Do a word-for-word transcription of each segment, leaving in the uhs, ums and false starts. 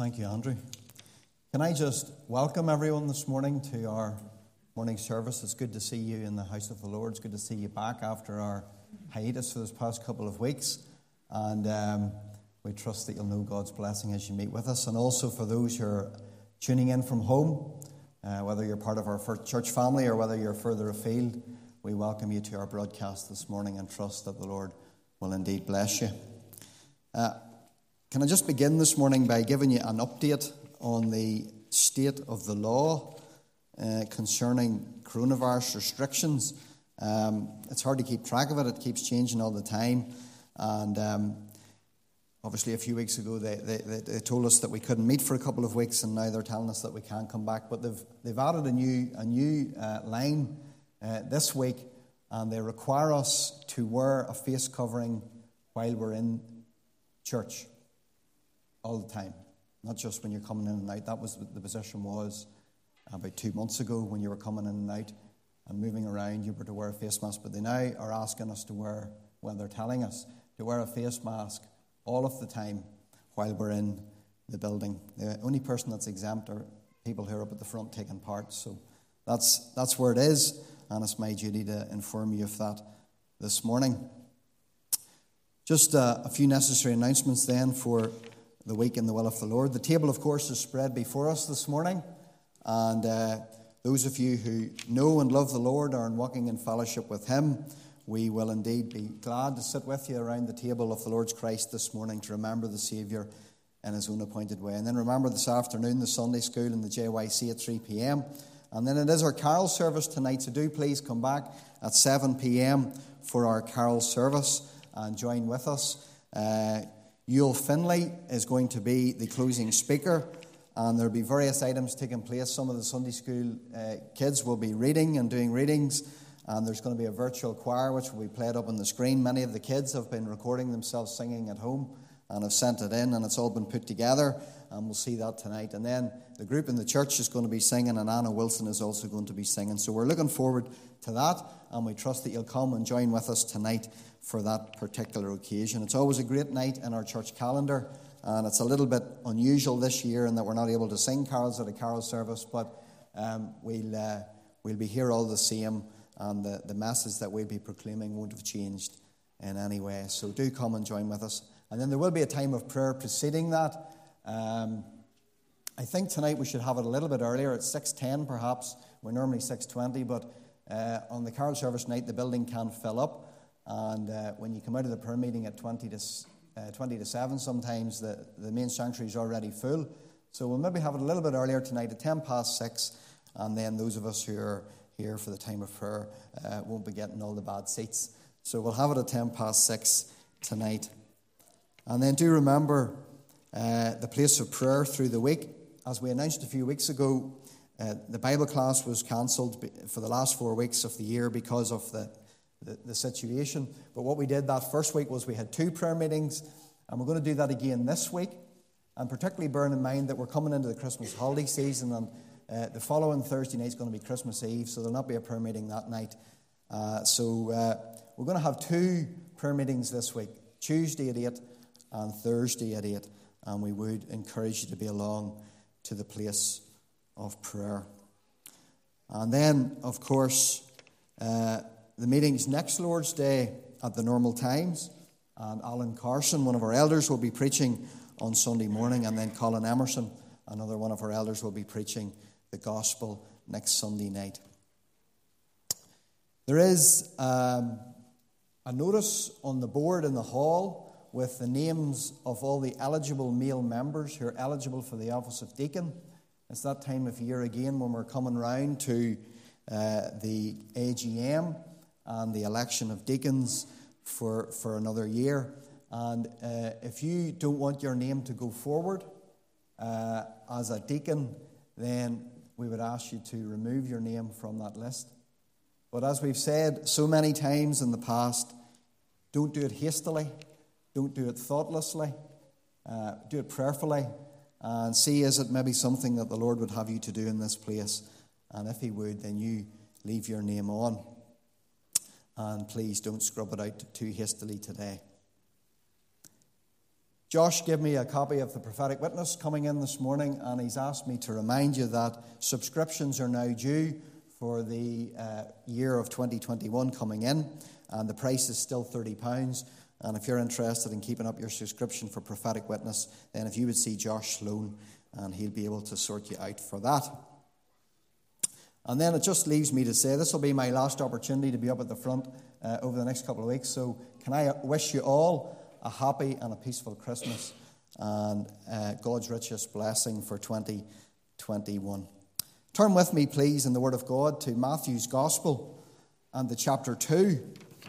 Thank you, Andrew. Can I just welcome everyone this morning to our morning service. It's good to see you in the house of the Lord. It's good to see you back after our hiatus for this past couple of weeks. And um, we trust that you'll know God's blessing as you meet with us. And also for those who are tuning in from home, uh, whether you're part of our church family or whether you're further afield, we welcome you to our broadcast this morning and trust that the Lord will indeed bless you. Uh, can I just begin this morning by giving you an update on the state of the law uh, concerning coronavirus restrictions. Um, it's hard to keep track of it. It keeps changing all the time. And um, obviously a few weeks ago they, they, they told us that we couldn't meet for a couple of weeks, and now they're telling us that we can't come back. But they've, they've added a new, a new uh, line uh, this week, and they require us to wear a face covering while we're in church all the time. Not just when you're coming in and out. That was what the position was about two months ago when you were coming in and out and moving around. You were to wear a face mask. But they now are asking us to wear, well, they're telling us to wear a face mask all of the time while we're in the building. The only person that's exempt are people who are up at the front taking part. So that's that's where it is, and it's my duty to inform you of that this morning. Just uh, a few necessary announcements then for the week in the will of the Lord. The table, of course, is spread before us this morning. And uh, those of you who know and love the Lord are walking in fellowship with Him, we will indeed be glad to sit with you around the table of the Lord's Christ this morning to remember the Saviour in His own appointed way. And then remember this afternoon the Sunday school and the J Y C at three p.m. And then it is our carol service tonight, so do please come back at seven p.m. for our carol service and join with us. Uh, Yule Finlay is going to be the closing speaker, and there will be various items taking place. Some of the Sunday school uh, kids will be reading and doing readings, and there's going to be a virtual choir which will be played up on the screen. Many of the kids have been recording themselves singing at home and have sent it in, and it's all been put together, and we'll see that tonight. And then the group in the church is going to be singing, and Anna Wilson is also going to be singing. So we're looking forward to that, and we trust that you'll come and join with us tonight for that particular occasion. It's always a great night in our church calendar, and it's a little bit unusual this year in that we're not able to sing carols at a carol service, but um, we'll uh, we'll be here all the same, and the, the message that we'll be proclaiming won't have changed in any way. So do come and join with us. And then there will be a time of prayer preceding that. Um, I think tonight we should have it a little bit earlier, at six ten perhaps. We're normally six twenty, but uh, on the carol service night the building can fill up. And uh, when you come out of the prayer meeting at twenty to seven, sometimes the, the main sanctuary is already full. So we'll maybe have it a little bit earlier tonight at ten past six, and then those of us who are here for the time of prayer uh, won't be getting all the bad seats. So we'll have it at ten past six tonight. And then do remember uh, the place of prayer through the week. As we announced a few weeks ago, uh, the Bible class was cancelled for the last four weeks of the year because of the The, the situation. But what we did that first week was we had two prayer meetings, and we're going to do that again this week. And particularly bearing in mind that we're coming into the Christmas holiday season, and uh, the following Thursday night is going to be Christmas Eve, so there'll not be a prayer meeting that night. Uh, so uh, we're going to have two prayer meetings this week, Tuesday at eight and Thursday at eight, and we would encourage you to be along to the place of prayer. And then, of course, uh, the meeting's next Lord's Day at the normal times, and Alan Carson, one of our elders, will be preaching on Sunday morning, and then Colin Emerson, another one of our elders, will be preaching the gospel next Sunday night. There is um, a notice on the board in the hall with the names of all the eligible male members who are eligible for the office of deacon. It's that time of year again when we're coming round to uh, the A G M and the election of deacons for, for another year. And uh, if you don't want your name to go forward uh, as a deacon, then we would ask you to remove your name from that list. But as we've said so many times in the past, don't do it hastily, don't do it thoughtlessly, uh, do it prayerfully, and see is it maybe something that the Lord would have you to do in this place. And if He would, then you leave your name on. And please don't scrub it out too hastily today. Josh gave me a copy of the Prophetic Witness coming in this morning, and he's asked me to remind you that subscriptions are now due for the uh, year of twenty twenty-one coming in, and the price is still thirty pounds. And if you're interested in keeping up your subscription for Prophetic Witness, then if you would see Josh Sloan, and he'll be able to sort you out for that. And then it just leaves me to say, this will be my last opportunity to be up at the front uh, over the next couple of weeks. So can I wish you all a happy and a peaceful Christmas, and uh, God's richest blessing for twenty twenty-one. Turn with me, please, in the Word of God to Matthew's Gospel and the chapter two.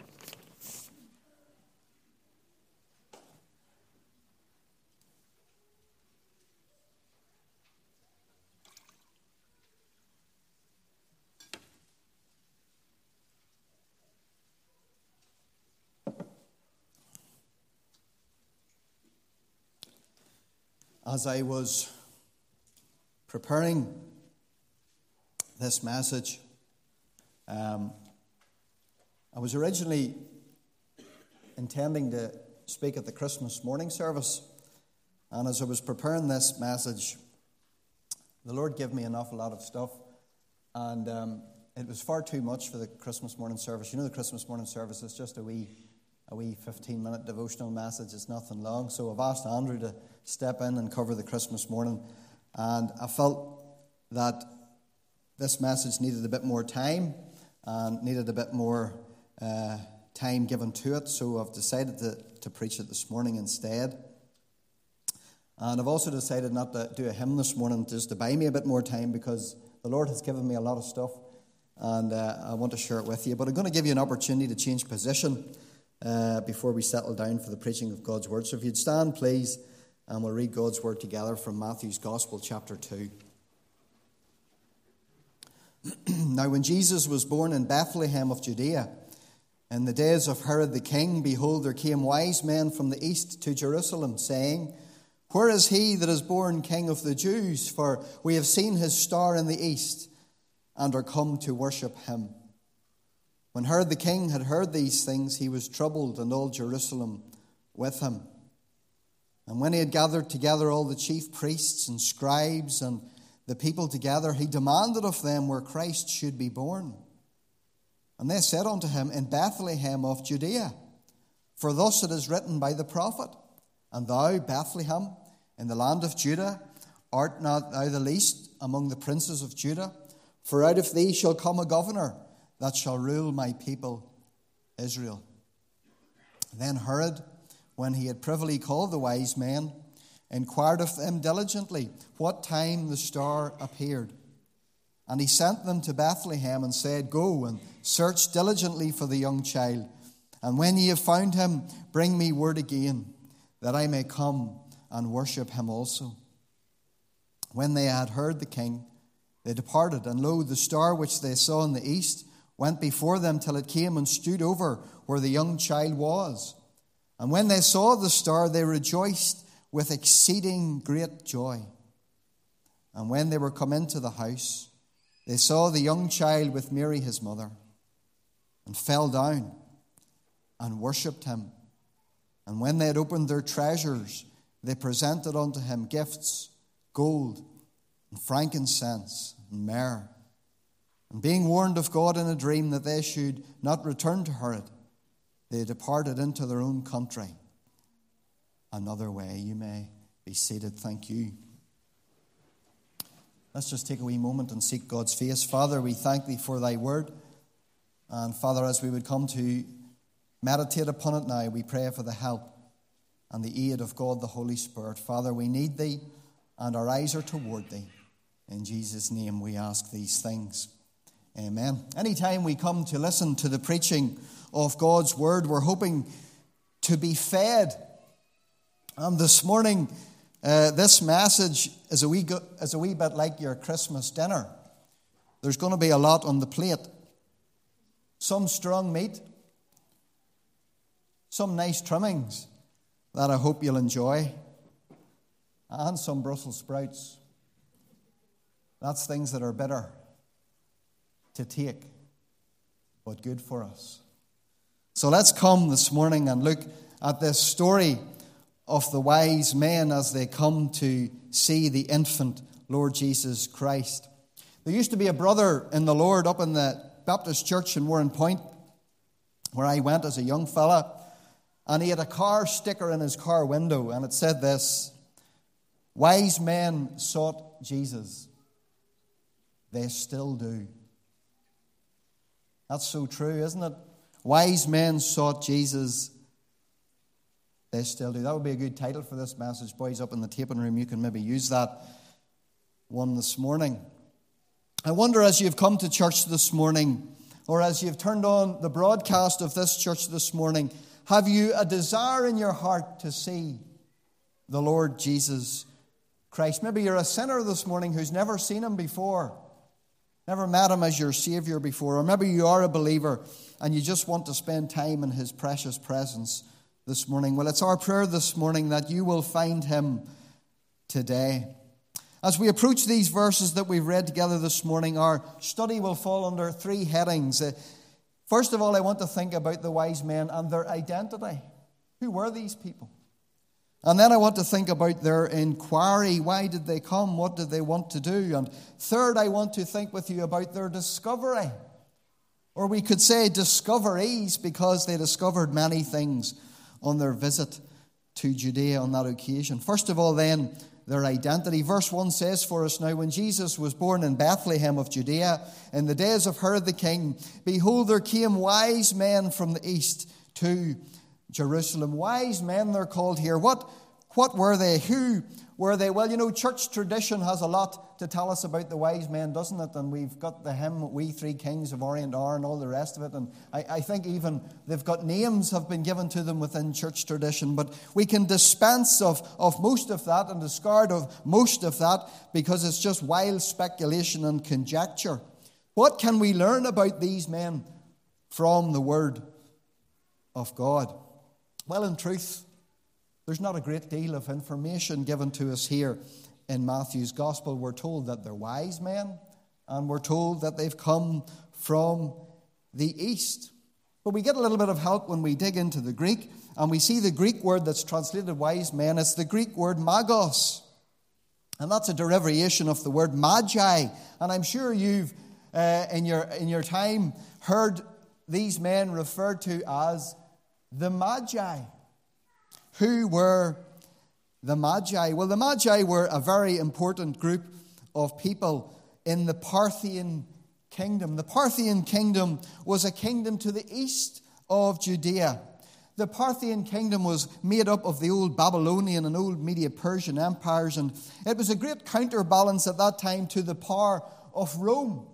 As I was preparing this message, um, I was originally intending to speak at the Christmas morning service, and as I was preparing this message, the Lord gave me an awful lot of stuff, and um, it was far too much for the Christmas morning service. You know, the Christmas morning service is just a wee a wee fifteen-minute devotional message. It's nothing long. So I've asked Andrew to step in and cover the Christmas morning. And I felt that this message needed a bit more time and needed a bit more uh, time given to it. So I've decided to, to preach it this morning instead. And I've also decided not to do a hymn this morning, just to buy me a bit more time, because the Lord has given me a lot of stuff and uh, I want to share it with you. But I'm going to give you an opportunity to change position Uh, before we settle down for the preaching of God's Word. So if you'd stand, please, and we'll read God's Word together from Matthew's Gospel, chapter two. Now when Jesus was born in Bethlehem of Judea, in the days of Herod the king, behold, there came wise men from the east to Jerusalem, saying, Where is he that is born King of the Jews? For we have seen his star in the east, and are come to worship him. When Herod the king had heard these things, he was troubled, and all Jerusalem with him. And when he had gathered together all the chief priests and scribes and the people together, he demanded of them where Christ should be born. And they said unto him, In Bethlehem of Judea. For thus it is written by the prophet, And thou, Bethlehem, in the land of Judah, art not thou the least among the princes of Judah? For out of thee shall come a governor, that shall rule my people Israel. Then Herod, when he had privily called the wise men, inquired of them diligently what time the star appeared. And he sent them to Bethlehem and said, Go and search diligently for the young child, and when ye have found him, bring me word again, that I may come and worship him also. When they had heard the king, they departed, and lo, the star which they saw in the east went before them till it came and stood over where the young child was. And when they saw the star, they rejoiced with exceeding great joy. And when they were come into the house, they saw the young child with Mary his mother, and fell down and worshipped him. And when they had opened their treasures, they presented unto him gifts, gold and frankincense and myrrh. And being warned of God in a dream that they should not return to Herod, they departed into their own country another way. You may be seated. Thank you. Let's just take a wee moment and seek God's face. Father, we thank thee for thy word. And Father, as we would come to meditate upon it now, we pray for the help and the aid of God the Holy Spirit. Father, we need thee, and our eyes are toward thee. In Jesus' name we ask these things. Amen. Anytime we come to listen to the preaching of God's word, we're hoping to be fed. And this morning, uh, this message is a wee go- is a wee bit like your Christmas dinner. There's going to be a lot on the plate. Some strong meat, some nice trimmings that I hope you'll enjoy, and some Brussels sprouts. That's things that are bitter to take, but good for us. So let's come this morning and look at this story of the wise men as they come to see the infant Lord Jesus Christ. There used to be a brother in the Lord up in the Baptist church in Warren Point, where I went as a young fella, and he had a car sticker in his car window, and it said this: "Wise men sought Jesus. They still do." That's so true, isn't it? Wise men sought Jesus. They still do. That would be a good title for this message. Boys up in the taping room, you can maybe use that one this morning. I wonder, as you've come to church this morning, or as you've turned on the broadcast of this church this morning, have you a desire in your heart to see the Lord Jesus Christ? Maybe you're a sinner this morning who's never seen him before, never met him as your Savior before, or maybe you are a believer and you just want to spend time in his precious presence this morning. Well, it's our prayer this morning that you will find him today. As we approach these verses that we've read together this morning, our study will fall under three headings. Uh, first of all, I want to think about the wise men and their identity. Who were these people? And then I want to think about their inquiry. Why did they come? What did they want to do? And third, I want to think with you about their discovery. Or we could say discoveries, because they discovered many things on their visit to Judea on that occasion. First of all, then, their identity. Verse one says for us now, when Jesus was born in Bethlehem of Judea, in the days of Herod the king, behold, there came wise men from the east to Jerusalem. Wise men, they're called here. What, what were they? Who were they? Well, you know, church tradition has a lot to tell us about the wise men, doesn't it? And we've got the hymn, We Three Kings of Orient Are, and all the rest of it. And I, I think even they've got names have been given to them within church tradition. But we can dispense of, of most of that and discard of most of that because it's just wild speculation and conjecture. What can we learn about these men from the Word of God? Well, in truth, there's not a great deal of information given to us here in Matthew's Gospel. We're told that they're wise men, and we're told that they've come from the east. But we get a little bit of help when we dig into the Greek, and we see the Greek word that's translated wise men. It's the Greek word magos, and that's a derivation of the word magi. And I'm sure you've, uh, in your in your time, heard these men referred to as the Magi. Who were the Magi? Well, the Magi were a very important group of people in the Parthian kingdom. The Parthian kingdom was a kingdom to the east of Judea. The Parthian kingdom was made up of the old Babylonian and old Medo-Persian empires, and it was a great counterbalance at that time to the power of Rome.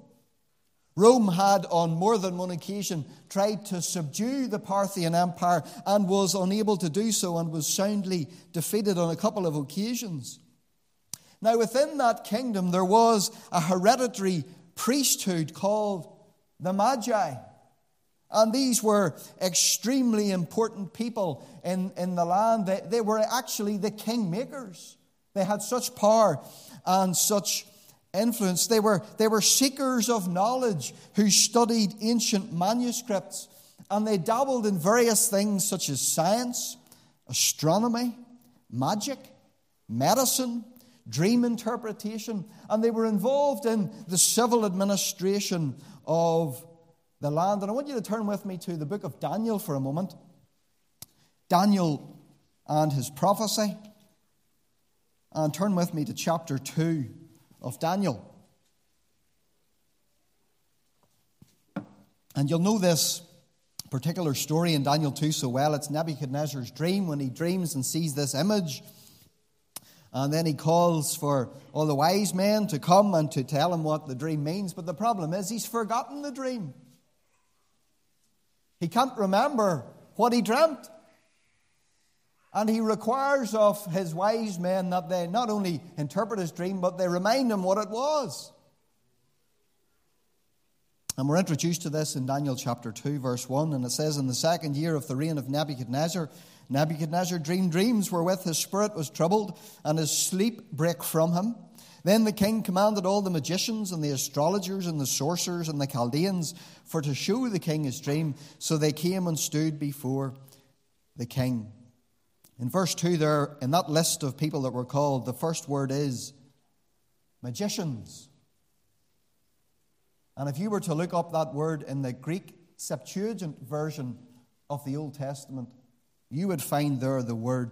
Rome had on more than one occasion tried to subdue the Parthian Empire and was unable to do so, and was soundly defeated on a couple of occasions. Now, within that kingdom, there was a hereditary priesthood called the Magi. And these were extremely important people in, in the land. They, they were actually the kingmakers. They had such power and such influence. They were, they were seekers of knowledge who studied ancient manuscripts, and they dabbled in various things such as science, astronomy, magic, medicine, dream interpretation, and they were involved in the civil administration of the land. And I want you to turn with me to the book of Daniel for a moment. Daniel and his prophecy. And turn with me to chapter two of Daniel. And you'll know this particular story in Daniel two so well. It's Nebuchadnezzar's dream, when he dreams and sees this image. And then he calls for all the wise men to come and to tell him what the dream means. But the problem is he's forgotten the dream. He can't remember what he dreamt. And he requires of his wise men that they not only interpret his dream, but they remind him what it was. And we're introduced to this in Daniel chapter two, verse one. And it says, in the second year of the reign of Nebuchadnezzar, Nebuchadnezzar dreamed dreams wherewith his spirit was troubled, and his sleep brake from him. Then the king commanded all the magicians and the astrologers and the sorcerers and the Chaldeans for to show the king his dream. So they came and stood before the king. In verse two there, in that list of people that were called, the first word is magicians. And if you were to look up that word in the Greek Septuagint version of the Old Testament, you would find there the word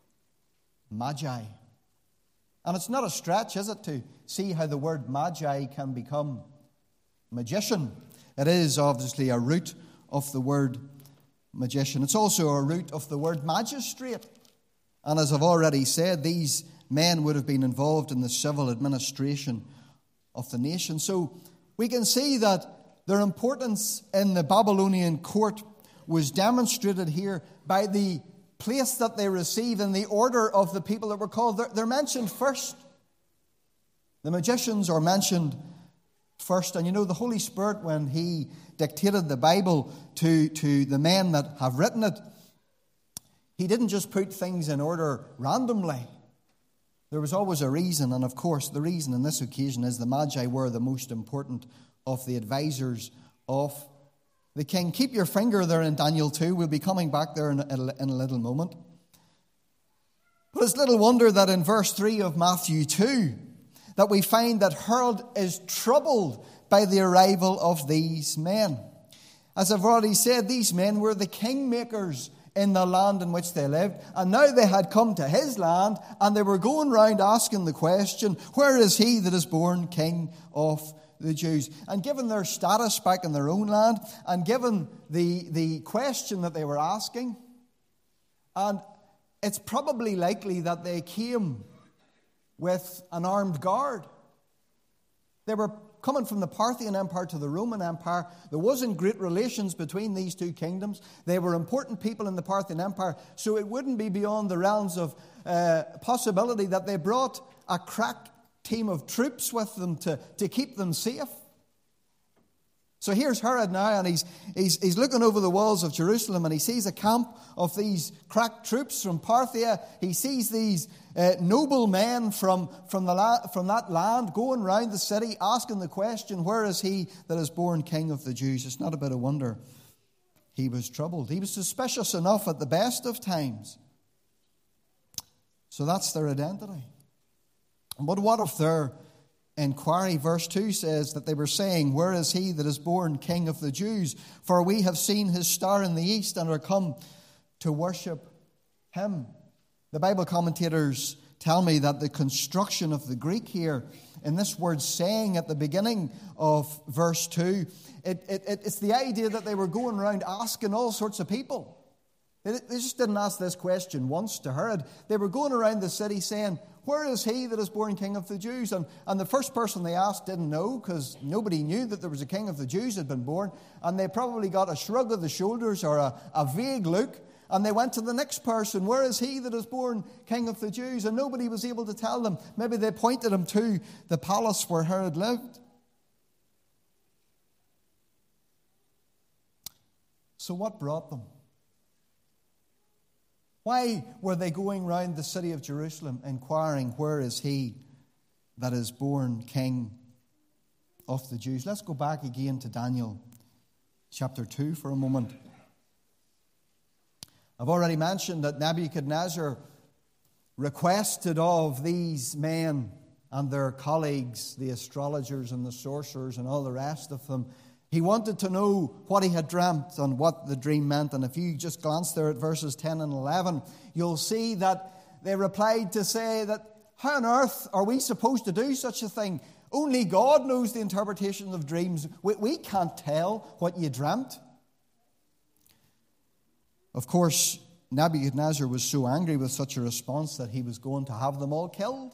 magi. And it's not a stretch, is it, to see how the word magi can become magician. It is obviously a root of the word magician. It's also a root of the word magistrate. And as I've already said, these men would have been involved in the civil administration of the nation. So we can see that their importance in the Babylonian court was demonstrated here by the place that they receive in the order of the people that were called. They're, they're mentioned first. The magicians are mentioned first. And you know, the Holy Spirit, when He dictated the Bible to, to the men that have written it, He didn't just put things in order randomly. There was always a reason. And of course, the reason on this occasion is the Magi were the most important of the advisors of the king. Keep your finger there in Daniel two. We'll be coming back there in a, in a little moment. But it's little wonder that in verse three of Matthew two, that we find that Herod is troubled by the arrival of these men. As I've already said, these men were the kingmakers in the land in which they lived. And now they had come to his land, and they were going round asking the question, where is he that is born king of the Jews? And given their status back in their own land, and given the, the question that they were asking, and it's probably likely that they came with an armed guard. They were coming from the Parthian Empire to the Roman Empire. There wasn't great relations between these two kingdoms. They were important people in the Parthian Empire, so it wouldn't be beyond the realms of uh, possibility that they brought a crack team of troops with them to, to keep them safe. So here's Herod now, and he's, he's, he's looking over the walls of Jerusalem, and he sees a camp of these crack troops from Parthia. He sees these uh, noble men from, from, the la- from that land going round the city asking the question, where is he that is born king of the Jews? It's not a bit of wonder he was troubled. He was suspicious enough at the best of times. So that's their identity. But what if their inquiry, verse two says that they were saying, where is he that is born king of the Jews? For we have seen his star in the east and are come to worship him. The Bible commentators tell me that the construction of the Greek here in this word saying at the beginning of verse two, it, it, it's the idea that they were going around asking all sorts of people. They, they just didn't ask this question once to Herod. They were going around the city saying, where is he that is born king of the Jews? And, and the first person they asked didn't know, because nobody knew that there was a king of the Jews had been born. And they probably got a shrug of the shoulders or a, a vague look. And they went to the next person. Where is he that is born king of the Jews? And nobody was able to tell them. Maybe they pointed him to the palace where Herod lived. So what brought them? Why were they going round the city of Jerusalem inquiring, where is he that is born king of the Jews? Let's go back again to Daniel chapter two for a moment. I've already mentioned that Nebuchadnezzar requested of these men and their colleagues, the astrologers and the sorcerers and all the rest of them, he wanted to know what he had dreamt and what the dream meant. And if you just glance there at verses ten and eleven, you'll see that they replied to say that, how on earth are we supposed to do such a thing? Only God knows the interpretation of dreams. We, we can't tell what you dreamt. Of course, Nebuchadnezzar was so angry with such a response that he was going to have them all killed.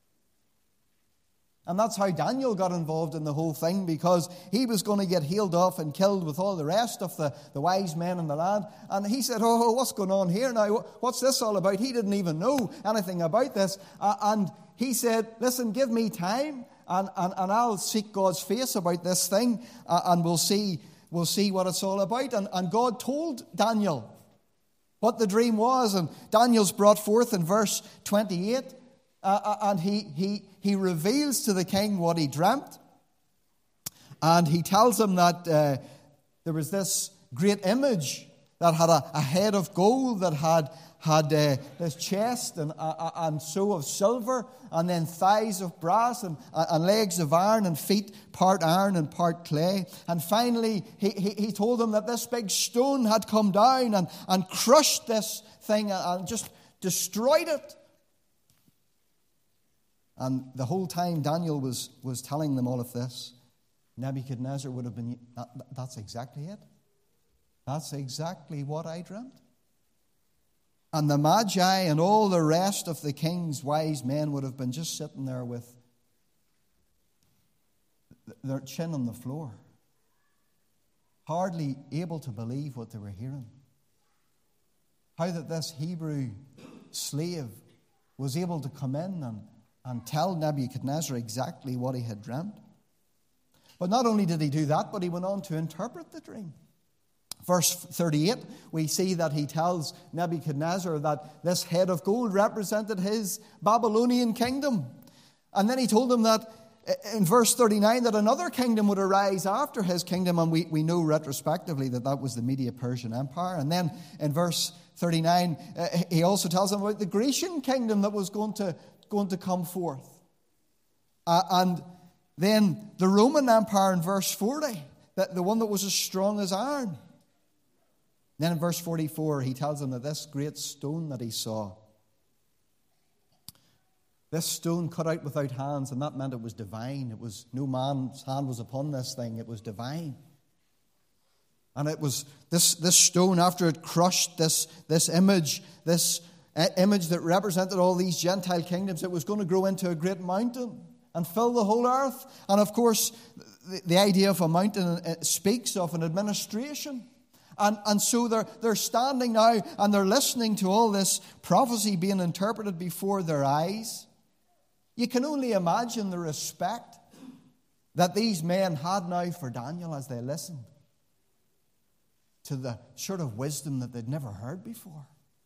And that's how Daniel got involved in the whole thing, because he was going to get healed off and killed with all the rest of the, the wise men in the land. And he said, oh, what's going on here now? What's this all about? He didn't even know anything about this. Uh, and he said, listen, give me time and, and, and I'll seek God's face about this thing uh, and we'll see, we'll see what it's all about. And, and God told Daniel what the dream was. And Daniel's brought forth in verse twenty-eight. Uh, and he, he, he reveals to the king what he dreamt. And he tells him that uh, there was this great image that had a, a head of gold, that had had uh, this chest and, uh, and so of silver, and then thighs of brass, and, uh, and legs of iron, and feet part iron and part clay. And finally, he, he, he told them that this big stone had come down and, and crushed this thing and just destroyed it. And the whole time Daniel was, was telling them all of this, Nebuchadnezzar would have been, that, that's exactly it. That's exactly what I dreamt. And the Magi and all the rest of the king's wise men would have been just sitting there with their chin on the floor, hardly able to believe what they were hearing. How that this Hebrew slave was able to come in and, and tell Nebuchadnezzar exactly what he had dreamt. But not only did he do that, but he went on to interpret the dream. Verse thirty-eight, we see that he tells Nebuchadnezzar that this head of gold represented his Babylonian kingdom. And then he told him that in verse thirty-nine that another kingdom would arise after his kingdom, and we, we know retrospectively that that was the Medo-Persian Empire. And then in verse thirty-nine, uh, he also tells him about the Grecian kingdom that was going to, going to come forth. Uh, and then the Roman Empire in verse forty, that the one that was as strong as iron. Then in verse forty-four, he tells them that this great stone that he saw, this stone cut out without hands, and that meant it was divine. It was, no man's hand was upon this thing. It was divine. And it was this, this stone, after it crushed this, this image, this image that represented all these Gentile kingdoms, it was going to grow into a great mountain and fill the whole earth. And of course, the, the idea of a mountain speaks of an administration. And, and so they're, they're standing now and they're listening to all this prophecy being interpreted before their eyes. You can only imagine the respect that these men had now for Daniel as they listened to the sort of wisdom that they'd never heard before.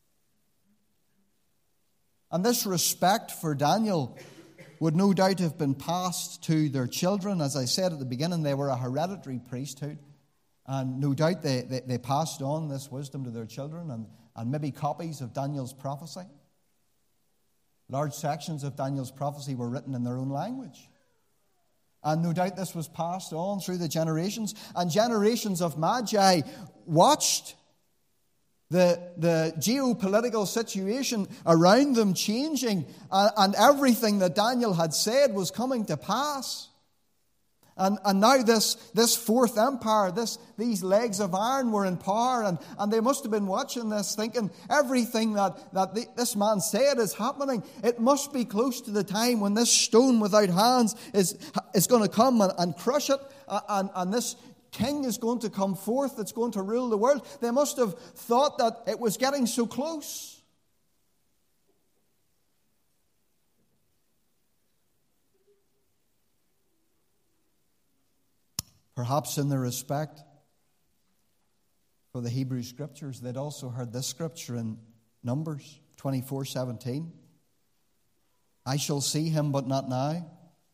And this respect for Daniel would no doubt have been passed to their children. As I said at the beginning, they were a hereditary priesthood. And no doubt they, they, they passed on this wisdom to their children and, and maybe copies of Daniel's prophecy. Large sections of Daniel's prophecy were written in their own language. And no doubt this was passed on through the generations. And generations of Magi watched the, the geopolitical situation around them changing. And, and everything that Daniel had said was coming to pass. And, and now this, this fourth empire, this, these legs of iron were in power, and, and they must have been watching this thinking everything that, that the, this man said is happening. It must be close to the time when this stone without hands is, is going to come and, and crush it, and, and this king is going to come forth that's going to rule the world. They must have thought that it was getting so close. Perhaps in their respect for the Hebrew Scriptures, they'd also heard this scripture in Numbers twenty-four seventeen. I shall see him, but not now.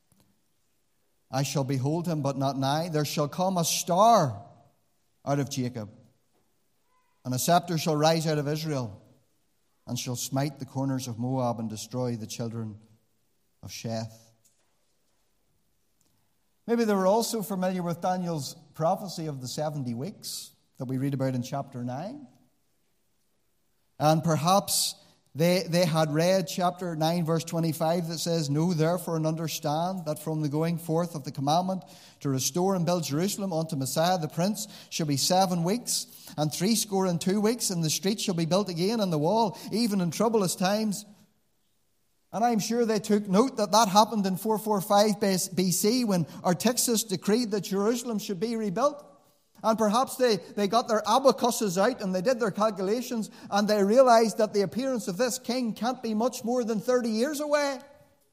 I shall behold him, but not nigh. There shall come a star out of Jacob, and a scepter shall rise out of Israel, and shall smite the corners of Moab and destroy the children of Sheth. Maybe they were also familiar with Daniel's prophecy of the seventy weeks that we read about in chapter nine. And perhaps they, they had read chapter nine, verse twenty-five, that says, Know therefore and understand that from the going forth of the commandment to restore and build Jerusalem unto Messiah the Prince shall be seven weeks, and threescore and two weeks, and the street shall be built again, and the wall, even in troublous times. And I'm sure they took note that that happened in four forty-five B C when Artaxerxes decreed that Jerusalem should be rebuilt. And perhaps they, they got their abacuses out and they did their calculations and they realized that the appearance of this king can't be much more than thirty years away.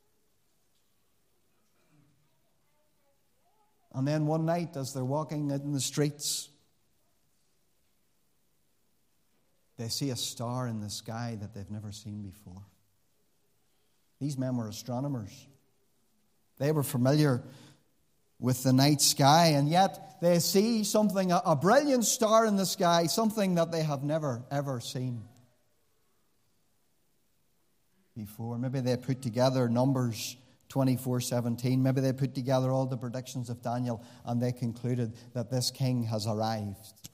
And then one night as they're walking in the streets, they see a star in the sky that they've never seen before. These men were astronomers. They were familiar with the night sky, and yet they see something, a, a brilliant star in the sky, something that they have never, ever seen before. Maybe they put together Numbers twenty-four seventeen. Maybe they put together all the predictions of Daniel, and they concluded that this king has arrived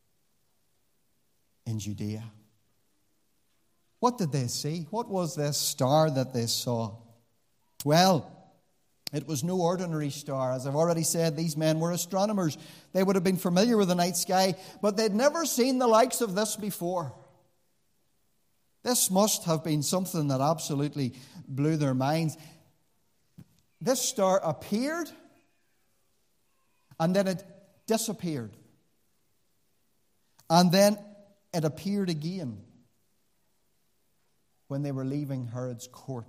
in Judea. What did they see? What was this star that they saw? Well, it was no ordinary star. As I've already said, these men were astronomers. They would have been familiar with the night sky, but they'd never seen the likes of this before. This must have been something that absolutely blew their minds. This star appeared, and then it disappeared. And then it appeared again when they were leaving Herod's court.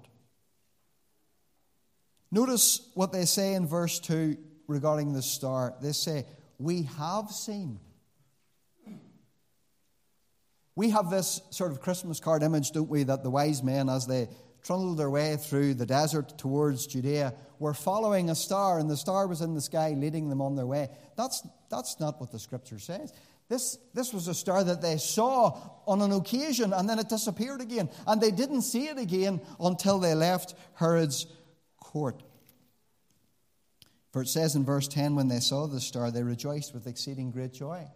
Notice what they say in verse two regarding the star. They say, "We have seen." We have this sort of Christmas card image, don't we, that the wise men, as they trundled their way through the desert towards Judea, were following a star, and the star was in the sky leading them on their way. That's, that's not what the Scripture says. This, this was a star that they saw on an occasion, and then it disappeared again. And they didn't see it again until they left Herod's court. For it says in verse ten, when they saw the star, they rejoiced with exceeding great joy.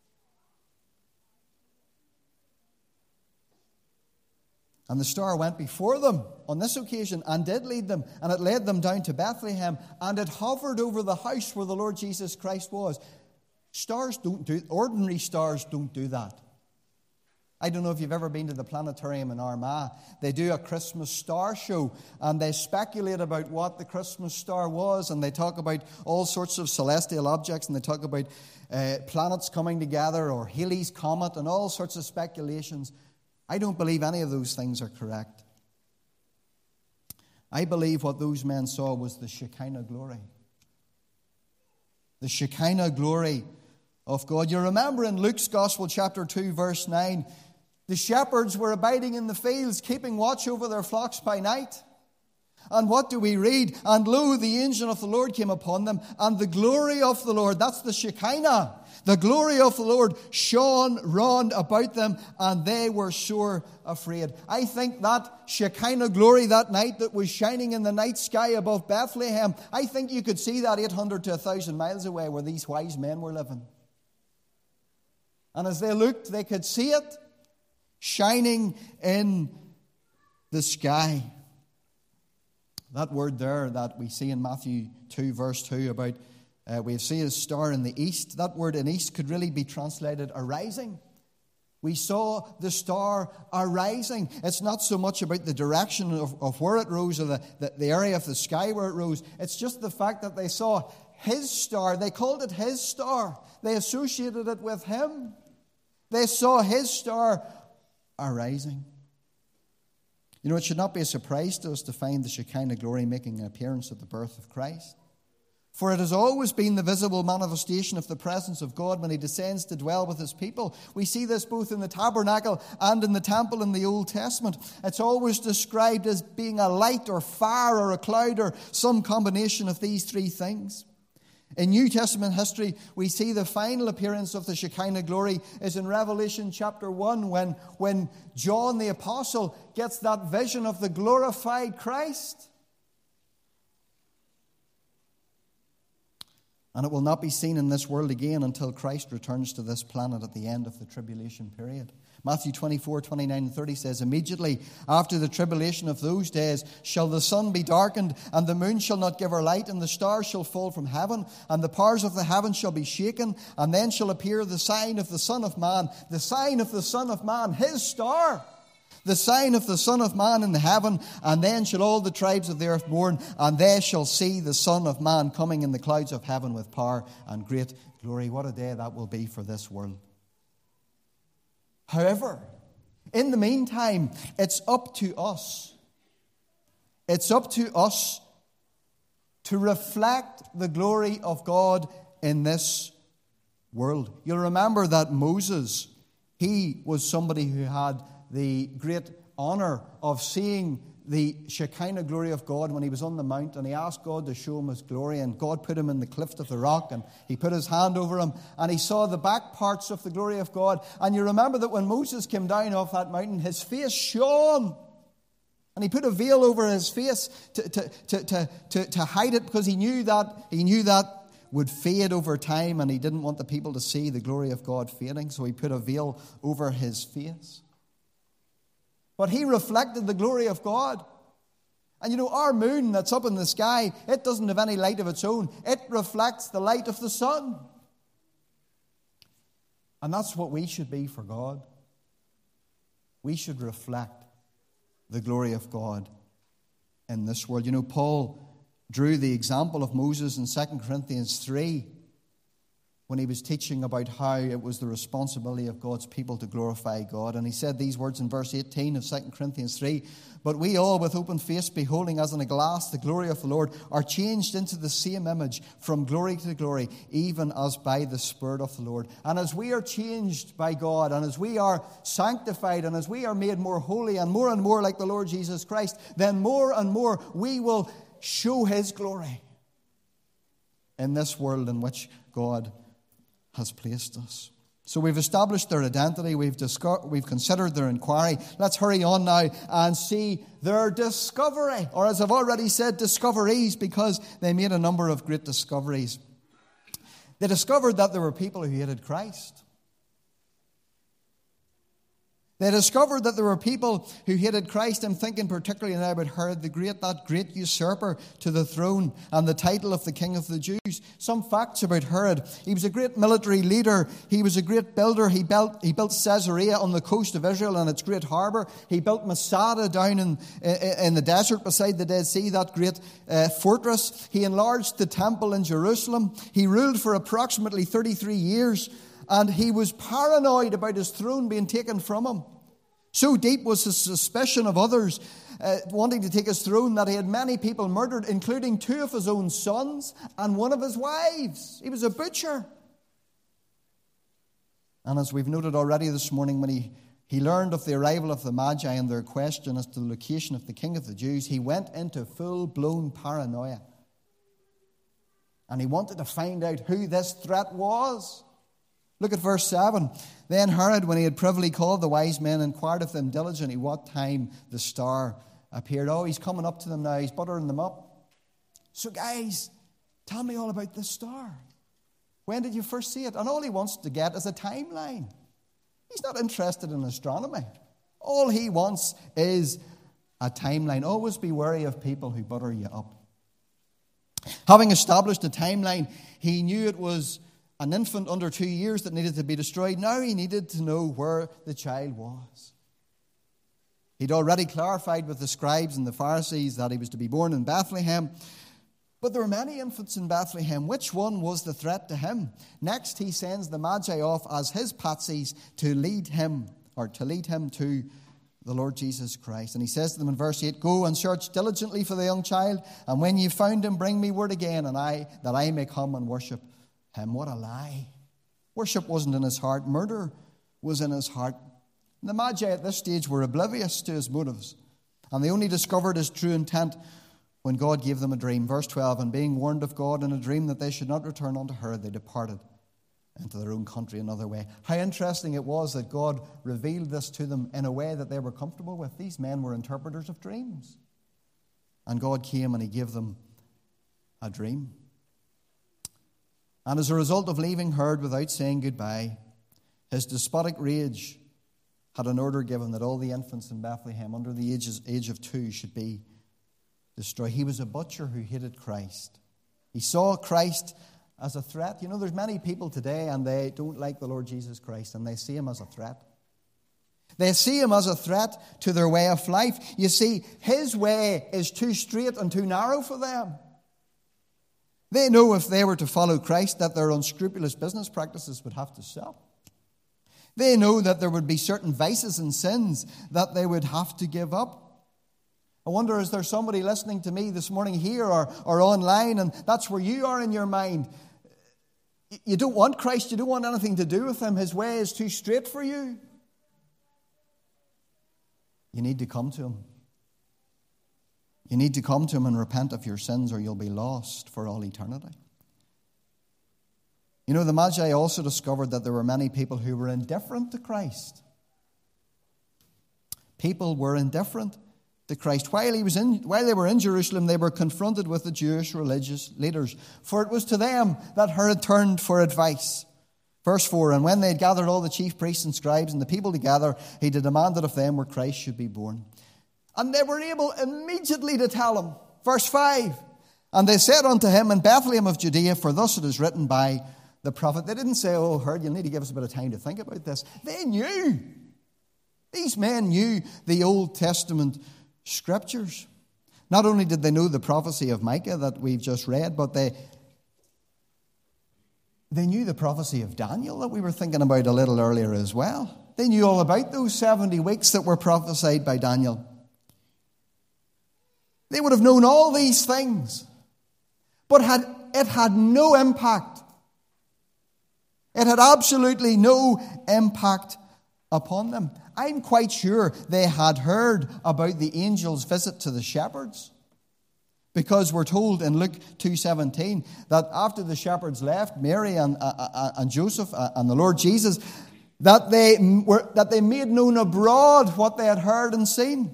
And the star went before them on this occasion and did lead them, and it led them down to Bethlehem, and it hovered over the house where the Lord Jesus Christ was. Stars don't do, ordinary stars don't do that. I don't know if you've ever been to the planetarium in Armagh. They do a Christmas star show, and they speculate about what the Christmas star was, and they talk about all sorts of celestial objects, and they talk about uh, planets coming together, or Halley's Comet, and all sorts of speculations. I don't believe any of those things are correct. I believe what those men saw was the Shekinah glory. The Shekinah glory of God. You remember in Luke's Gospel, chapter two, verse nine, the shepherds were abiding in the fields, keeping watch over their flocks by night. And what do we read? And lo, the angel of the Lord came upon them, and the glory of the Lord, that's the Shekinah, the glory of the Lord shone round about them, and they were sore afraid. I think that Shekinah glory that night that was shining in the night sky above Bethlehem, I think you could see that eight hundred to one thousand miles away where these wise men were living. And as they looked, they could see it shining in the sky. That word there that we see in Matthew two, verse two, about uh, we see a star in the east. That word in east could really be translated arising. We saw the star arising. It's not so much about the direction of, of where it rose or the, the, the area of the sky where it rose. It's just the fact that they saw his star. They called it his star. They associated it with him. They saw his star arising. You know, it should not be a surprise to us to find the Shekinah glory making an appearance at the birth of Christ. For it has always been the visible manifestation of the presence of God when he descends to dwell with his people. We see this both in the tabernacle and in the temple in the Old Testament. It's always described as being a light or fire or a cloud or some combination of these three things. In New Testament history, we see the final appearance of the Shekinah glory is in Revelation chapter one when, when John the Apostle gets that vision of the glorified Christ. And it will not be seen in this world again until Christ returns to this planet at the end of the tribulation period. Matthew twenty-four, twenty-nine and thirty says, immediately after the tribulation of those days shall the sun be darkened, and the moon shall not give her light, and the stars shall fall from heaven, and the powers of the heavens shall be shaken, and then shall appear the sign of the Son of Man, the sign of the Son of Man, his star, the sign of the Son of Man in the heaven, and then shall all the tribes of the earth mourn, and they shall see the Son of Man coming in the clouds of heaven with power and great glory. What a day that will be for this world. However, in the meantime, it's up to us. It's up to us to reflect the glory of God in this world. You'll remember that Moses, he was somebody who had the great honor of seeing the Shekinah glory of God when he was on the mount, and he asked God to show him his glory, and God put him in the cleft of the rock, and he put his hand over him, and he saw the back parts of the glory of God. And you remember that when Moses came down off that mountain, his face shone, and he put a veil over his face to, to, to, to, to, to hide it, because he knew that he knew that would fade over time, and he didn't want the people to see the glory of God fading, so he put a veil over his face. But he reflected the glory of God. And you know, our moon that's up in the sky, it doesn't have any light of its own. It reflects the light of the sun. And that's what we should be for God. We should reflect the glory of God in this world. You know, Paul drew the example of Moses in Second Corinthians three when he was teaching about how it was the responsibility of God's people to glorify God. And he said these words in verse eighteen of Second Corinthians three, "But we all with open face, beholding as in a glass the glory of the Lord, are changed into the same image from glory to glory, even as by the Spirit of the Lord." And as we are changed by God, and as we are sanctified, and as we are made more holy and more and more like the Lord Jesus Christ, then more and more we will show his glory in this world in which God has placed us. So we've established their identity, we've, disco- we've considered their inquiry. Let's hurry on now and see their discovery, or as I've already said, discoveries, because they made a number of great discoveries. They discovered that there were people who hated Christ. They discovered that there were people who hated Christ. I'm thinking particularly now about Herod the Great, that great usurper to the throne and the title of the King of the Jews. Some facts about Herod. He was a great military leader. He was a great builder. He built, he built Caesarea on the coast of Israel and its great harbour. He built Masada down in, in the desert beside the Dead Sea, that great uh, fortress. He enlarged the temple in Jerusalem. He ruled for approximately thirty-three years. And he was paranoid about his throne being taken from him. So deep was his suspicion of others uh, wanting to take his throne that he had many people murdered, including two of his own sons and one of his wives. He was a butcher. And as we've noted already this morning, when he, he learned of the arrival of the Magi and their question as to the location of the King of the Jews, he went into full-blown paranoia. And he wanted to find out who this threat was. Look at verse seven. "Then Herod, when he had privily called the wise men, inquired of them diligently what time the star appeared." Oh, he's coming up to them now. He's buttering them up. "So guys, tell me all about this star. When did you first see it?" And all he wants to get is a timeline. He's not interested in astronomy. All he wants is a timeline. Always be wary of people who butter you up. Having established a timeline, he knew it was an infant under two years that needed to be destroyed. Now he needed to know where the child was. He'd already clarified with the scribes and the Pharisees that he was to be born in Bethlehem. But there were many infants in Bethlehem. Which one was the threat to him? Next, he sends the Magi off as his patsies to lead him, or to lead him to the Lord Jesus Christ. And he says to them in verse eight, "Go and search diligently for the young child, and when you've found him, bring me word again, and I that I may come and worship him." What a lie. Worship wasn't in his heart. Murder was in his heart. And the Magi at this stage were oblivious to his motives. And they only discovered his true intent when God gave them a dream. Verse twelve, "And being warned of God in a dream that they should not return unto Herod, they departed into their own country another way." How interesting it was that God revealed this to them in a way that they were comfortable with. These men were interpreters of dreams. And God came and he gave them a dream. And as a result of leaving Herod without saying goodbye, his despotic rage had an order given that all the infants in Bethlehem under the ages, age of two should be destroyed. He was a butcher who hated Christ. He saw Christ as a threat. You know, there's many people today and they don't like the Lord Jesus Christ and they see him as a threat. They see him as a threat to their way of life. You see, his way is too straight and too narrow for them. They know if they were to follow Christ that their unscrupulous business practices would have to stop. They know that there would be certain vices and sins that they would have to give up. I wonder, is there somebody listening to me this morning here or, or online, and that's where you are in your mind? You don't want Christ, you don't want anything to do with him. His way is too straight for you. You need to come to him. You need to come to him and repent of your sins or you'll be lost for all eternity. You know, the Magi also discovered that there were many people who were indifferent to Christ. People were indifferent to Christ. While he was in, while they were in Jerusalem, they were confronted with the Jewish religious leaders, for it was to them that Herod turned for advice. Verse four, and when they had gathered all the chief priests and scribes and the people together, he demanded of them where Christ should be born. And they were able immediately to tell him. Verse five, and they said unto him, in Bethlehem of Judea, for thus it is written by the prophet. They didn't say, oh, Herod, you'll need to give us a bit of time to think about this. They knew. These men knew the Old Testament Scriptures. Not only did they know the prophecy of Micah that we've just read, but they, they knew the prophecy of Daniel that we were thinking about a little earlier as well. They knew all about those seventy weeks that were prophesied by Daniel. They would have known all these things, but had it had no impact. It had absolutely no impact upon them. I'm quite sure they had heard about the angel's visit to the shepherds, because we're told in Luke two seventeen that after the shepherds left, Mary and, uh, and Joseph and the Lord Jesus, that they were that they made known abroad what they had heard and seen.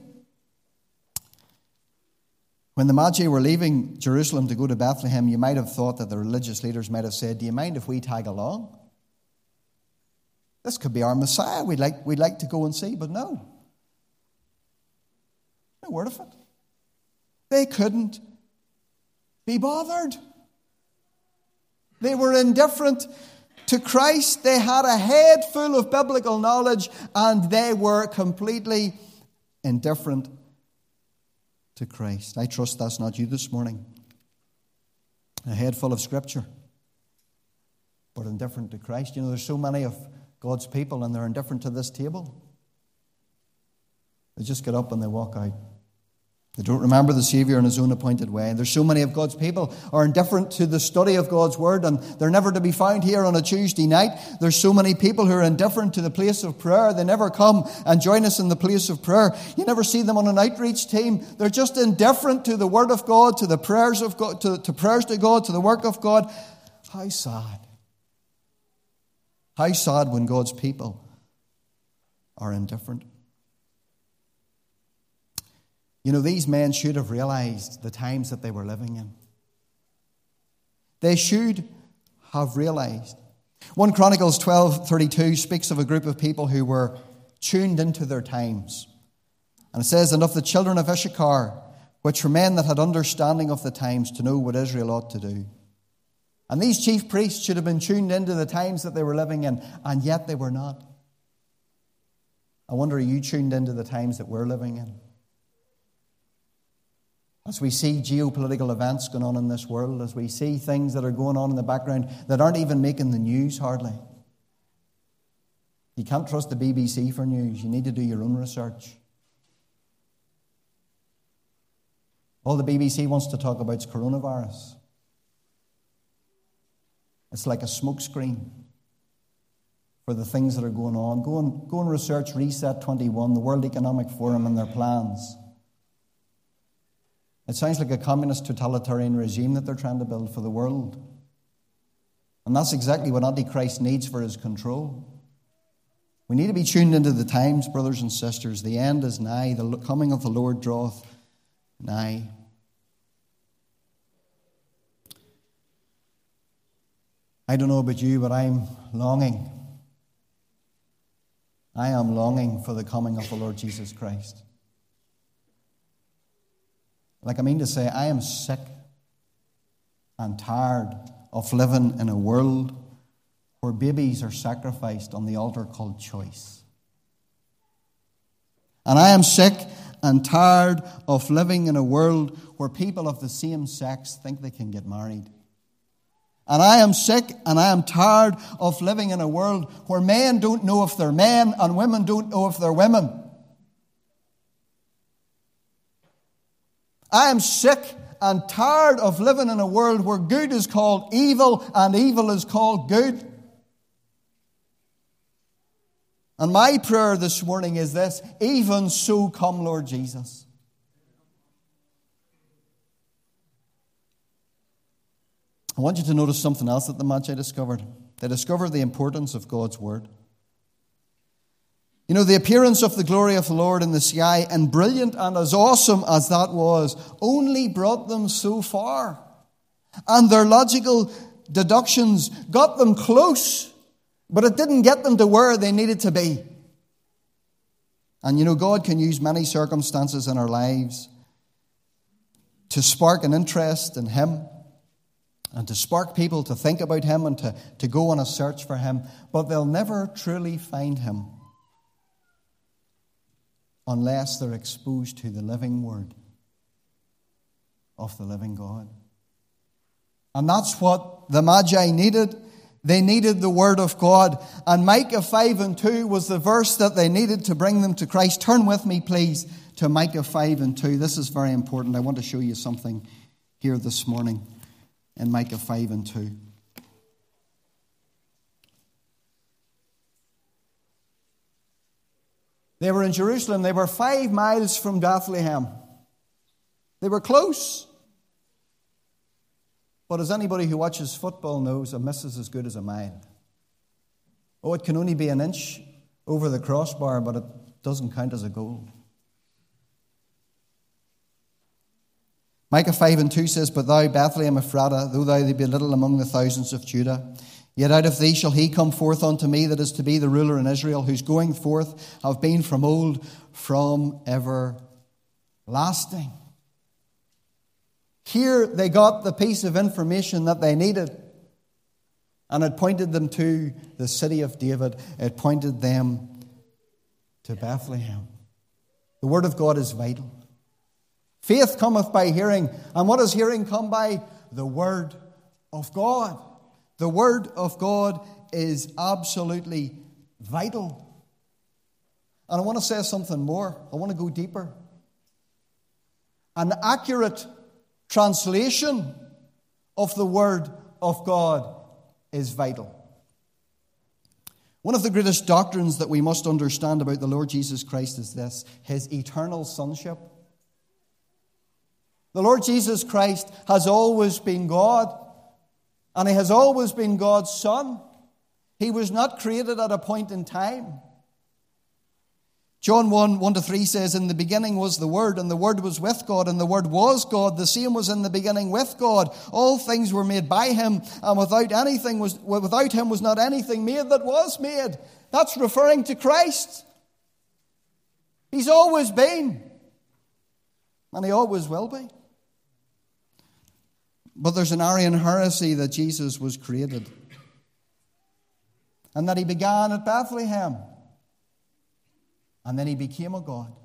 When the Magi were leaving Jerusalem to go to Bethlehem, you might have thought that the religious leaders might have said, do you mind if we tag along? This could be our Messiah. We'd like, we'd like to go and see, but no. No word of it. They couldn't be bothered. They were indifferent to Christ. They had a head full of biblical knowledge, and they were completely indifferent to Christ. I trust that's not you this morning. A head full of Scripture, but indifferent to Christ. You know, there's so many of God's people, and they're indifferent to this table. They just get up and they walk out. They don't remember the Savior in his own appointed way. And there's so many of God's people are indifferent to the study of God's Word, and they're never to be found here on a Tuesday night. There's so many people who are indifferent to the place of prayer. They never come and join us in the place of prayer. You never see them on an outreach team. They're just indifferent to the Word of God, to the prayers of God, to, to prayers to God, to the work of God. How sad. How sad when God's people are indifferent. You know, these men should have realized the times that they were living in. They should have realized. First Chronicles twelve thirty-two speaks of a group of people who were tuned into their times. And it says, and of the children of Issachar, which were men that had understanding of the times to know what Israel ought to do. And these chief priests should have been tuned into the times that they were living in, and yet they were not. I wonder, are you tuned into the times that we're living in? As we see geopolitical events going on in this world, as we see things that are going on in the background that aren't even making the news hardly. You can't trust the B B C for news. You need to do your own research. All the B B C wants to talk about is coronavirus. It's like a smokescreen for the things that are going on. Go and, go and research Reset twenty-one, the World Economic Forum and their plans. It sounds like a communist totalitarian regime that they're trying to build for the world. And that's exactly what Antichrist needs for his control. We need to be tuned into the times, brothers and sisters. The end is nigh. The coming of the Lord draweth nigh. I don't know about you, but I'm longing. I am longing for the coming of the Lord Jesus Christ. Like I mean to say, I am sick and tired of living in a world where babies are sacrificed on the altar called choice. And I am sick and tired of living in a world where people of the same sex think they can get married. And I am sick and I am tired of living in a world where men don't know if they're men and women don't know if they're women. I am sick and tired of living in a world where good is called evil and evil is called good. And my prayer this morning is this: even so come, Lord Jesus. I want you to notice something else that the Magi discovered. They discovered the importance of God's word. You know, the appearance of the glory of the Lord in the sky, and brilliant and as awesome as that was, only brought them so far. And their logical deductions got them close, but it didn't get them to where they needed to be. And you know, God can use many circumstances in our lives to spark an interest in Him and to spark people to think about Him and to, to go on a search for Him, but they'll never truly find Him unless they're exposed to the living word of the living God. And that's what the Magi needed. They needed the word of God. And Micah five and two was the verse that they needed to bring them to Christ. Turn with me, please, to Micah five and two. This is very important. I want to show you something here this morning in Micah five and two. They were in Jerusalem. They were five miles from Bethlehem. They were close. But as anybody who watches football knows, a miss is as good as a mile. Oh, it can only be an inch over the crossbar, but it doesn't count as a goal. Micah five and two says, But thou, Bethlehem Ephratah, though thou be little among the thousands of Judah, yet out of thee shall he come forth unto me that is to be the ruler in Israel, whose going forth have been from old, from everlasting. Here they got the piece of information that they needed. And it pointed them to the city of David. It pointed them to Bethlehem. The word of God is vital. Faith cometh by hearing. And what does hearing come by? The word of God. The word of God is absolutely vital. And I want to say something more. I want to go deeper. An accurate translation of the word of God is vital. One of the greatest doctrines that we must understand about the Lord Jesus Christ is this: His eternal sonship. The Lord Jesus Christ has always been God, and He has always been God's Son. He was not created at a point in time. John one, one to three says, In the beginning was the Word, and the Word was with God, and the Word was God. The same was in the beginning with God. All things were made by Him, and without anything was without Him was not anything made that was made. That's referring to Christ. He's always been, and He always will be. But there's an Arian heresy that Jesus was created, and that He began at Bethlehem. And then He became a God.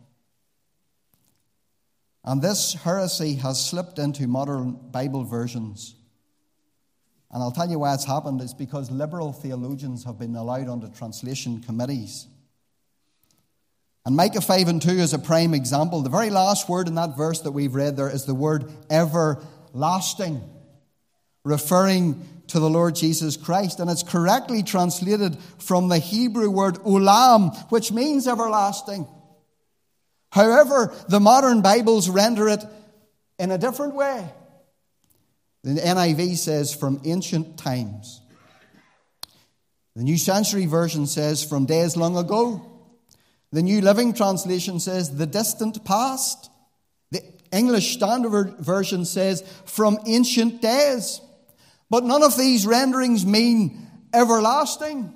And this heresy has slipped into modern Bible versions. And I'll tell you why it's happened. It's because liberal theologians have been allowed onto translation committees. And Micah five and two is a prime example. The very last word in that verse that we've read there is the word everlasting, referring to the Lord Jesus Christ. And it's correctly translated from the Hebrew word olam, which means everlasting. However, the modern Bibles render it in a different way. The N I V says from ancient times. The New Century Version says from days long ago. The New Living Translation says the distant past. The English Standard Version says from ancient days. But none of these renderings mean everlasting.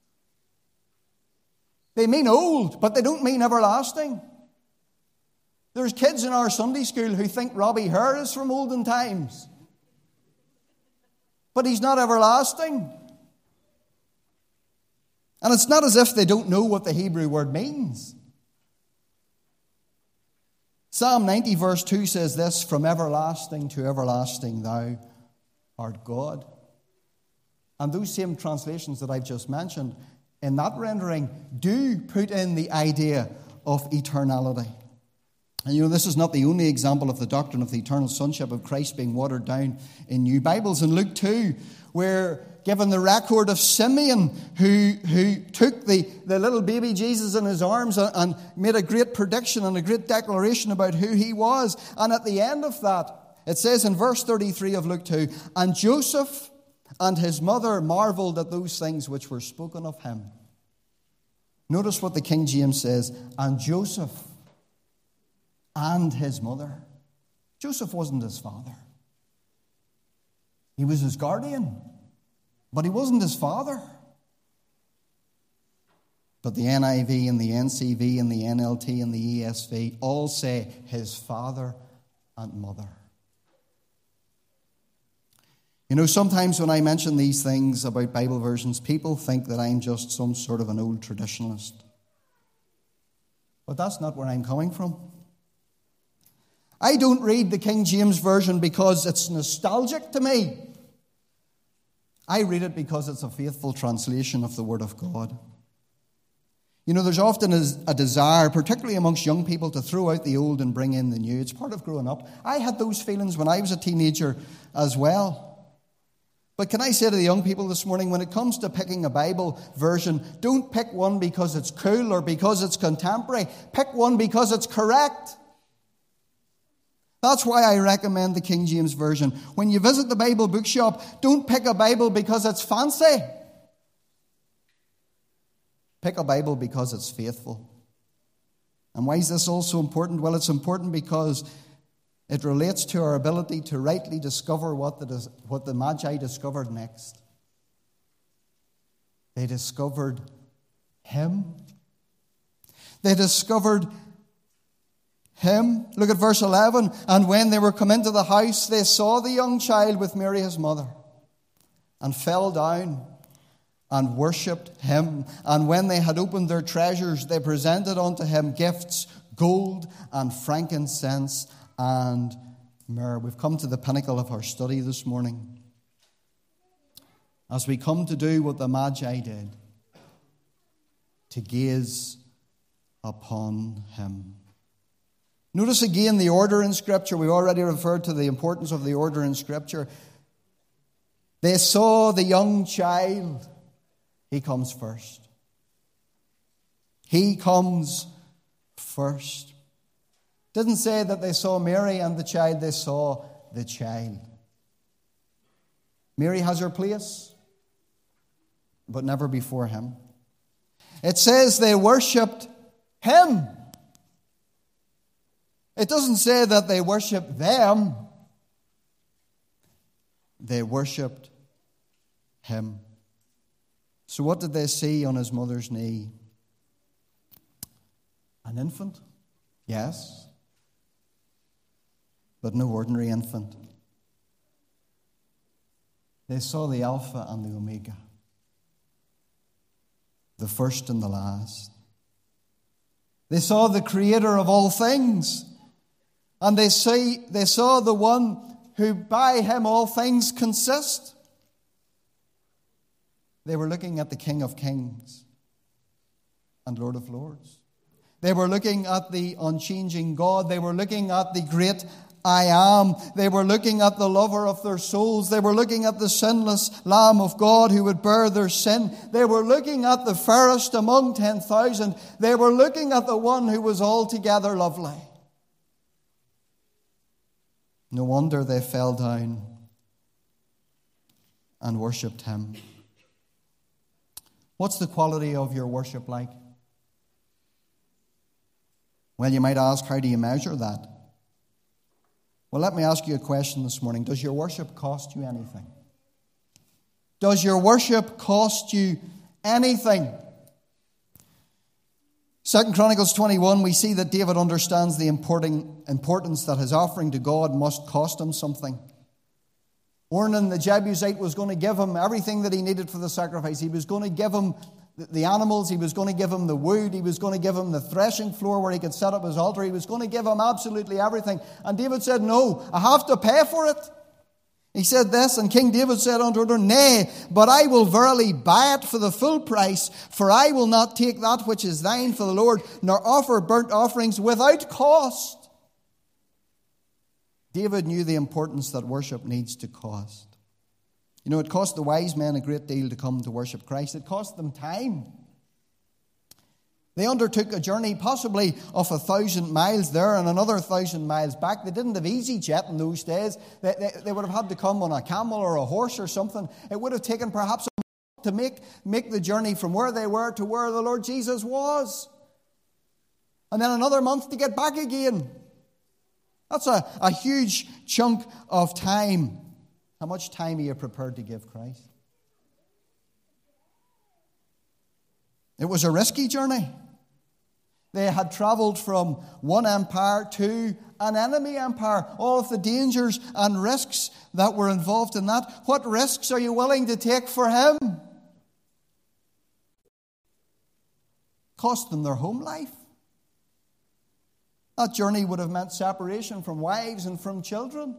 They mean old, but they don't mean everlasting. There's kids in our Sunday school who think Robbie Hare is from olden times. But he's not everlasting. And it's not as if they don't know what the Hebrew word means. Psalm ninety verse two says this, From everlasting to everlasting thou art God. And those same translations that I've just mentioned, in that rendering, do put in the idea of eternality. And you know, this is not the only example of the doctrine of the eternal sonship of Christ being watered down in new Bibles. In Luke two, we're given the record of Simeon, who, who took the, the little baby Jesus in his arms and, and made a great prediction and a great declaration about who he was. And at the end of that, It says in verse thirty-three of Luke two, and Joseph and his mother marveled at those things which were spoken of him. Notice what the King James says, and Joseph and his mother. Joseph wasn't his father. He was his guardian, but he wasn't his father. But the N I V and the N C V and the N L T and the E S V all say his father and mother. You know, sometimes when I mention these things about Bible versions, people think that I'm just some sort of an old traditionalist. But that's not where I'm coming from. I don't read the King James Version because it's nostalgic to me. I read it because it's a faithful translation of the Word of God. You know, there's often a desire, particularly amongst young people, to throw out the old and bring in the new. It's part of growing up. I had those feelings when I was a teenager as well. But can I say to the young people this morning, when it comes to picking a Bible version, don't pick one because it's cool or because it's contemporary. Pick one because it's correct. That's why I recommend the King James Version. When you visit the Bible bookshop, don't pick a Bible because it's fancy. Pick a Bible because it's faithful. And why is this also important? Well, it's important because it relates to our ability to rightly discover what the, what the Magi discovered next. They discovered him. They discovered him. Look at verse eleven. And when they were come into the house, they saw the young child with Mary his mother, and fell down and worshipped him. And when they had opened their treasures, they presented unto him gifts, gold and frankincense and myrrh. We've come to the pinnacle of our study this morning, as we come to do what the Magi did, to gaze upon him. Notice again the order in Scripture. We already referred to the importance of the order in Scripture. They saw the young child. He comes first. He comes first. Didn't say that they saw Mary and the child, they saw the child. Mary has her place, but never before him. It says they worshipped him. It doesn't say that they worshipped them. They worshipped him. So what did they see on his mother's knee? An infant? Yes. But no ordinary infant. They saw the Alpha and the Omega, the first and the last. They saw the Creator of all things, and they see they saw the one who by him all things consist. They were looking at the King of Kings and Lord of Lords. They were looking at the unchanging God. They were looking at the great I am. They were looking at the lover of their souls. They were looking at the sinless Lamb of God who would bear their sin. They were looking at the fairest among ten thousand. They were looking at the one who was altogether lovely. No wonder they fell down and worshipped him. What's the quality of your worship like? Well, you might ask, how do you measure that? Well, let me ask you a question this morning. Does your worship cost you anything? Does your worship cost you anything? Second Chronicles twenty-one, we see that David understands the importance that his offering to God must cost him something. Ornan the Jebusite was going to give him everything that he needed for the sacrifice. He was going to give him the animals. He was going to give him the wood. He was going to give him the threshing floor where he could set up his altar. He was going to give him absolutely everything. And David said, no, I have to pay for it. He said this, and King David said unto her, nay, but I will verily buy it for the full price, for I will not take that which is thine for the Lord, nor offer burnt offerings without cost. David knew the importance that worship needs to cost. You know, it cost the wise men a great deal to come to worship Christ. It cost them time. They undertook a journey possibly of a thousand miles there and another thousand miles back. They didn't have EasyJet in those days. They, they, they would have had to come on a camel or a horse or something. It would have taken perhaps a month to make, make the journey from where they were to where the Lord Jesus was. And then another month to get back again. That's a, a huge chunk of time. How much time are you prepared to give Christ? It was a risky journey. They had travelled from one empire to an enemy empire. All of the dangers and risks that were involved in that. What risks are you willing to take for him? Cost them their home life. That journey would have meant separation from wives and from children.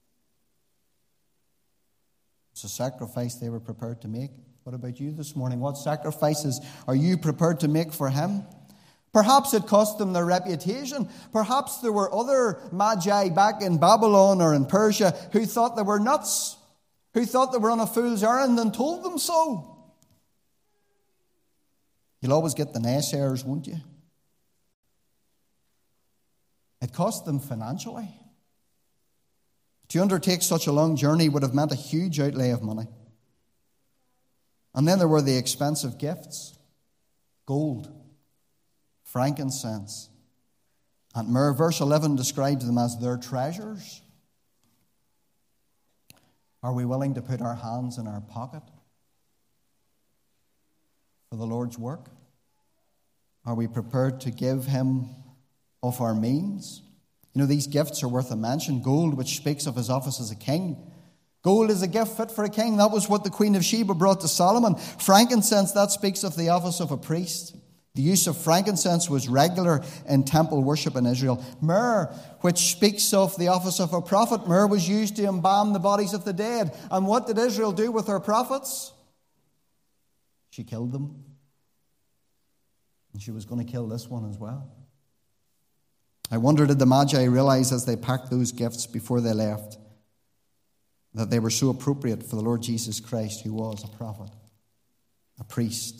It's a sacrifice they were prepared to make. What about you this morning? What sacrifices are you prepared to make for him? Perhaps it cost them their reputation. Perhaps there were other magi back in Babylon or in Persia who thought they were nuts, who thought they were on a fool's errand and told them so. You'll always get the naysayers, won't you? It cost them financially. To undertake such a long journey would have meant a huge outlay of money. And then there were the expensive gifts. Gold, frankincense, and myrrh. Verse eleven describes them as their treasures. Are we willing to put our hands in our pocket for the Lord's work? Are we prepared to give him of our means? You know, these gifts are worth a mention. Gold, which speaks of his office as a king. Gold is a gift fit for a king. That was what the Queen of Sheba brought to Solomon. Frankincense, that speaks of the office of a priest. The use of frankincense was regular in temple worship in Israel. Myrrh, which speaks of the office of a prophet. Myrrh was used to embalm the bodies of the dead. And what did Israel do with her prophets? She killed them. And she was going to kill this one as well. I wonder, did the Magi realize as they packed those gifts before they left that they were so appropriate for the Lord Jesus Christ, who was a prophet, a priest,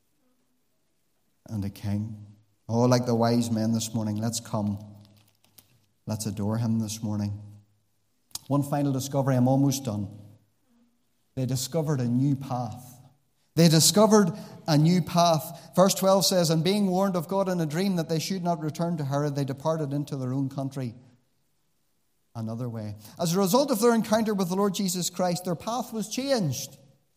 and a king? Oh, like the wise men this morning, let's come. Let's adore him this morning. One final discovery, I'm almost done. They discovered a new path. They discovered a new path. Verse twelve says, and being warned of God in a dream that they should not return to Herod, they departed into their own country another way. As a result of their encounter with the Lord Jesus Christ, their path was changed.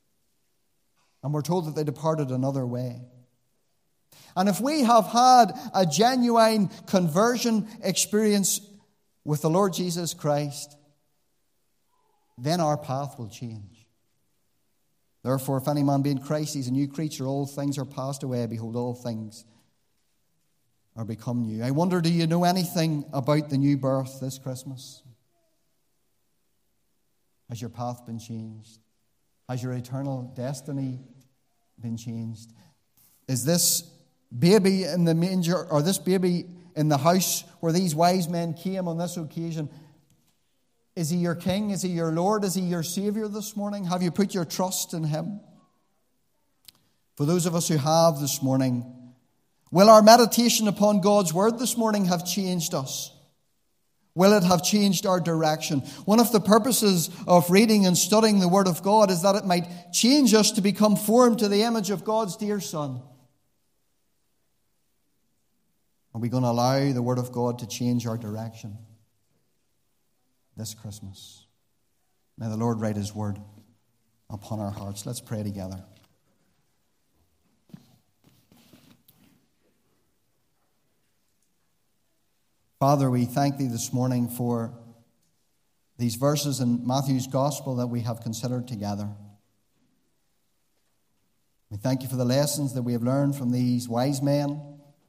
And we're told that they departed another way. And if we have had a genuine conversion experience with the Lord Jesus Christ, then our path will change. Therefore, if any man be in Christ, he's a new creature. All things are passed away. Behold, all things are become new. I wonder, do you know anything about the new birth this Christmas? Has your path been changed? Has your eternal destiny been changed? Is this baby in the manger, or this baby in the house where these wise men came on this occasion, is he your king? Is he your Lord? Is he your Savior this morning? Have you put your trust in him? For those of us who have this morning, will our meditation upon God's word this morning have changed us? Will it have changed our direction? One of the purposes of reading and studying the word of God is that it might change us to become formed to the image of God's dear Son. Are we going to allow the word of God to change our direction this Christmas? May the Lord write his word upon our hearts. Let's pray together. Father, we thank thee this morning for these verses in Matthew's gospel that we have considered together. We thank you for the lessons that we have learned from these wise men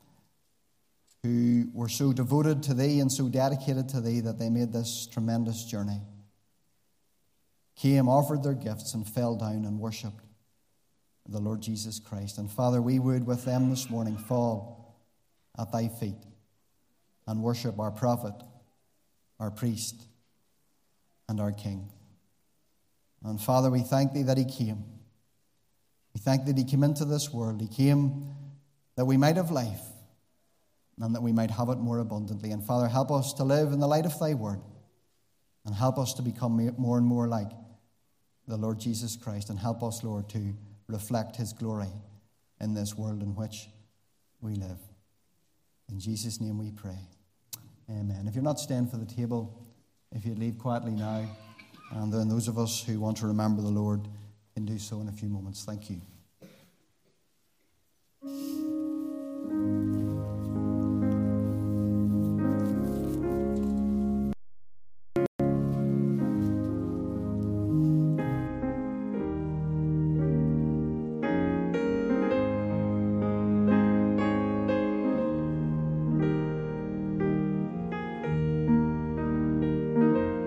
who were so devoted to thee and so dedicated to thee that they made this tremendous journey. Came, offered their gifts, and fell down and worshipped the Lord Jesus Christ. And Father, we would with them this morning fall at thy feet and worship our prophet, our priest, and our king. And Father, we thank thee that he came. We thank thee that he came into this world. He came that we might have life, and that we might have it more abundantly. And Father, help us to live in the light of thy word, and help us to become more and more like the Lord Jesus Christ, and help us, Lord, to reflect his glory in this world in which we live. In Jesus' name we pray. Amen. If you're not staying for the table, if you'd leave quietly now, and then those of us who want to remember the Lord can do so in a few moments. Thank you.